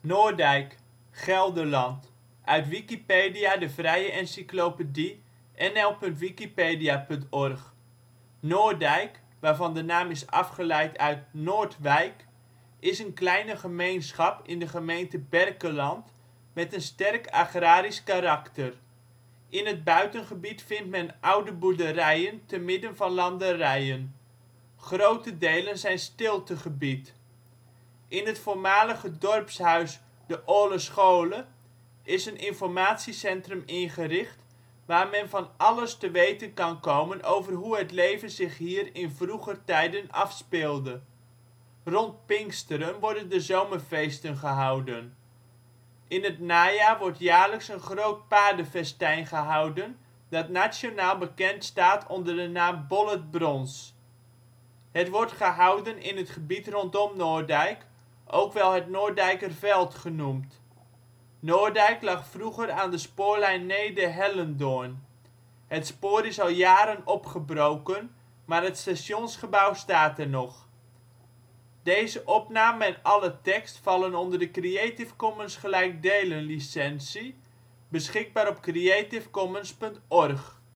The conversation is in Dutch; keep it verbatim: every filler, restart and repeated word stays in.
Noorddijk, Gelderland, uit Wikipedia, de vrije encyclopedie. N L punt wikipedia punt org. Noorddijk, waarvan de naam is afgeleid uit Noordwijk, is een kleine gemeenschap in de gemeente Berkelland met een sterk agrarisch karakter. In het buitengebied vindt men oude boerderijen te midden van landerijen. Grote delen zijn stiltegebied. In het voormalige dorpshuis de Oale Schole is een informatiecentrum ingericht, waar men van alles te weten kan komen over hoe het leven zich hier in vroeger tijden afspeelde. Rond Pinksteren worden de zomerfeesten gehouden. In het najaar wordt jaarlijks een groot paardenfestijn gehouden dat nationaal bekend staat onder de naam Bollert Brons. Het wordt gehouden in het gebied rondom Noorddijk, ook wel het Noorddijkerveld genoemd. Noorddijk lag vroeger aan de spoorlijn Neede - Hellendoorn. Het spoor is al jaren opgebroken, maar het stationsgebouw staat er nog. Deze opname en alle tekst vallen onder de Creative Commons gelijkdelen licentie, beschikbaar op creativecommons punt org